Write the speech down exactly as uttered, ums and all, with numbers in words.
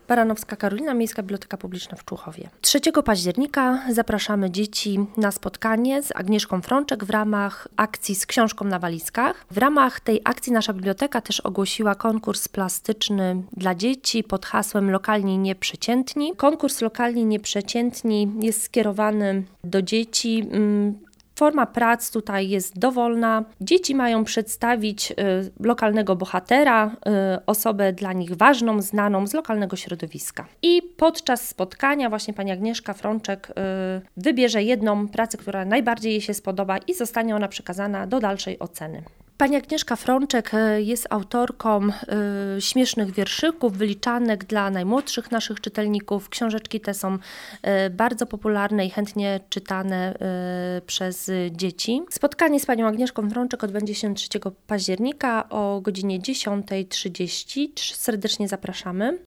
Baranowska Karolina, Miejska Biblioteka Publiczna w Człuchowie. trzeciego października zapraszamy dzieci na spotkanie z Agnieszką Frączek w ramach akcji z książką na walizkach. W ramach tej akcji nasza biblioteka też ogłosiła konkurs plastyczny dla dzieci pod hasłem Lokalni Nieprzeciętni. Konkurs Lokalni Nieprzeciętni jest skierowany do dzieci. Forma prac tutaj jest dowolna. Dzieci mają przedstawić y, lokalnego bohatera, y, osobę dla nich ważną, znaną z lokalnego środowiska. I podczas spotkania właśnie pani Agnieszka Frączek y, wybierze jedną pracę, która najbardziej jej się spodoba i zostanie ona przekazana do dalszej oceny. Pani Agnieszka Frączek jest autorką y, śmiesznych wierszyków, wyliczanek dla najmłodszych naszych czytelników. Książeczki te są y, bardzo popularne i chętnie czytane y, przez dzieci. Spotkanie z panią Agnieszką Frączek odbędzie się trzeciego października o godzinie dziesiąta trzydzieści. Serdecznie zapraszamy.